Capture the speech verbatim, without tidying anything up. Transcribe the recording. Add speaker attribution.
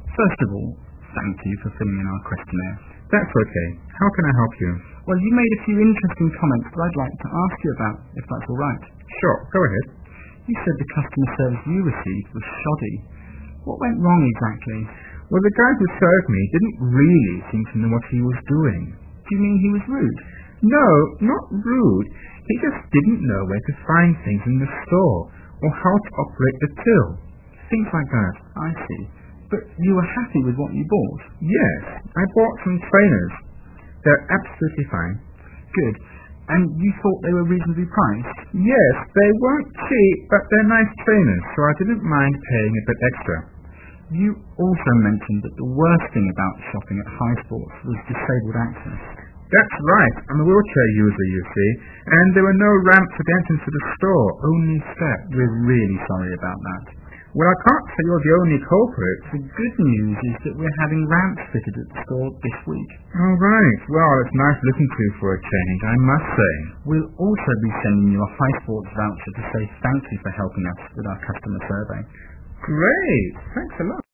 Speaker 1: First of all, thank you for filling in our questionnaire.
Speaker 2: That's okay. How can I help you?
Speaker 1: Well, you made a few interesting comments that I'd like to ask you about, if that's all right.
Speaker 2: Sure, go ahead.
Speaker 1: You said the customer service you received was shoddy. What went wrong exactly?
Speaker 2: Well, the guy who served me didn't really seem to know what he was doing.
Speaker 1: Do you mean he was rude?
Speaker 2: No, not rude. He just didn't know where to find things in the store, or how to operate the till. Things like that.
Speaker 1: I see. But you were happy with what you bought?
Speaker 2: Yes, I bought some trainers. They're absolutely fine.
Speaker 1: Good. And you thought they were reasonably priced?
Speaker 2: Yes, they weren't cheap, but they're nice trainers, so I didn't mind paying a bit extra.
Speaker 1: You also mentioned that the worst thing about shopping at High Sports was disabled access.
Speaker 2: That's right. I'm a wheelchair user, you see, and there were no ramps to get into the store, only steps.
Speaker 1: We're really sorry about that.
Speaker 2: Well, I can't say you're the only culprit.
Speaker 1: The good news is that we're having ramps fitted at the store this week.
Speaker 2: All right. Well, it's nice to listen to for a change, I must say.
Speaker 1: We'll also be sending you a High Sports voucher to say thank you for helping us with our customer survey.
Speaker 2: Great. Thanks a lot.